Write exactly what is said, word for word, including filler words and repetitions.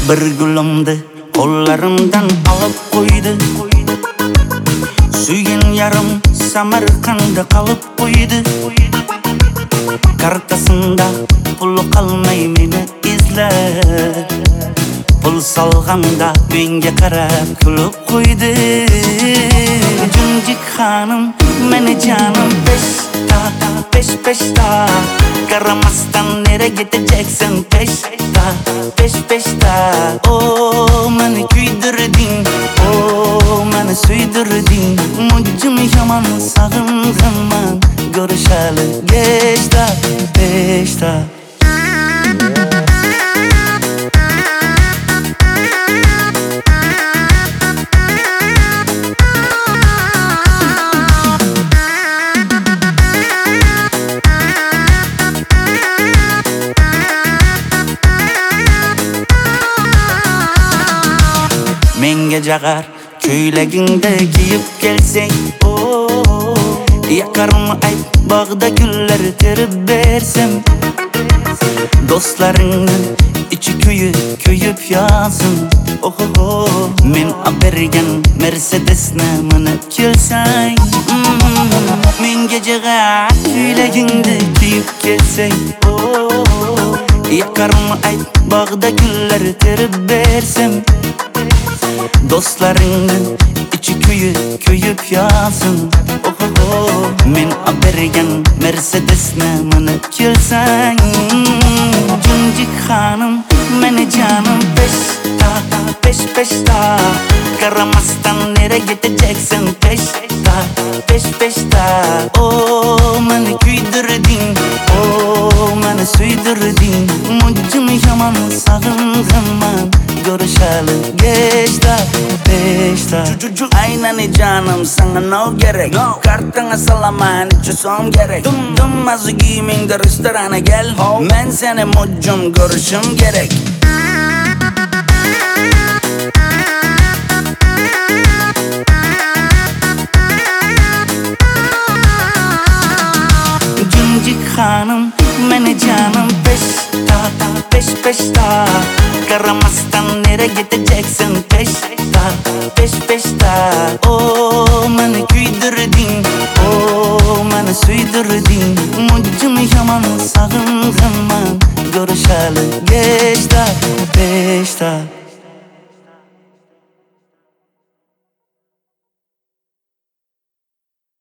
Bir gülümdü kollarımdan alıp koydu. Suyun yarım Samarkand'da kalıp koydu. Kartasında pulu kalmay meni izler. Pul salganda benge karab kulub koydu. Cüncük hanım meni canım peşta, peş peşta. Karamastan nere gideceksin peşta, peş peşta. Oh meni küydürdün, oh meni süydürdün. Mucum yaman sağınganman görüşeli geçta, peşta. Menge jagar köylегingde giyip gelseng, oh, yakarım ayt bağda güller terip bersem. Dostlarının içi köyüp köyüp yansın, oh oh oh. Men abergen Mercedes'ne minip kelseng, mm, menge jagar köylегingde giyip gelseng, oh, yakarım ayt bağda güller terip bersem. Dostlarının içi köyüp köyüp yansın, oh oh oh. Men abergen Mercedes'ne minip kelseng. Cüncük hanım meni canım peşta, peş peşta. Karamastan nere gideceksin peşta, peş peşta. Oh meni küydürdün, oh meni süydürdün. Mucum yaman sağınganman görüşeli geçta, peşta. Aynen canım sana no gerek, no. Kartına salaman içisom gerek. Dum dum azı giymingde restorana gel, oh. Men seni mucum görüşüm gerek. Cüncük hanım meni canım peşta, peş peşta. Karamastan nere gideceksin peşta, peş peşta. Oh meni küydürdün, oh meni süydürdün. Mucum yaman sağınganman görüşeli geçta, peşta.